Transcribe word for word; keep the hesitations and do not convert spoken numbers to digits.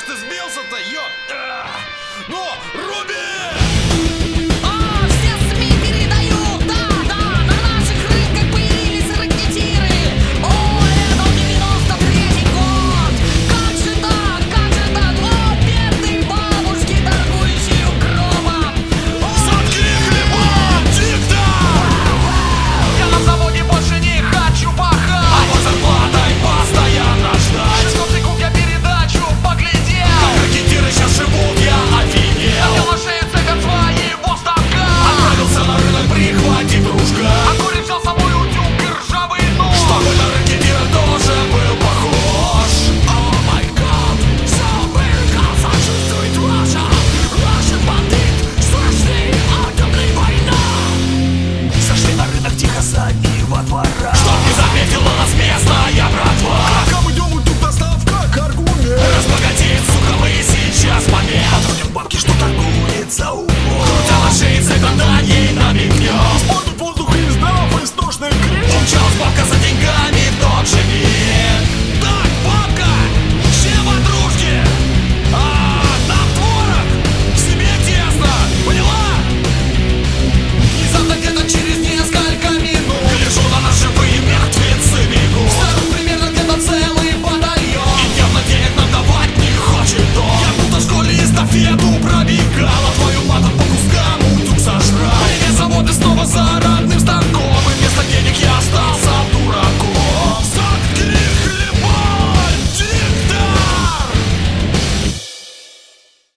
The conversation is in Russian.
ты сбился-то, ёп? Ну, руби! Чтоб не заметила нас местная братва. Пока мы идем, и тут доставка как аргумент. Разбогатеет, сука, мы сейчас момент. Отходим бабки, что торгуется умом. Крутя на шее цепь, на ней намекнем. Испортит воздух и издав истошный крик. Умчалась бабка за деньгами в тот же миг. Так, бабка, все подружки. А, нам творог, себе тесно, поняла? Внезапно где-то через несколько минут гляжу на нас живые мертвецы бегут. Старых примерно где-то целый батальон. И явно денег нам давать не хочет он. Я будто в школе эстафету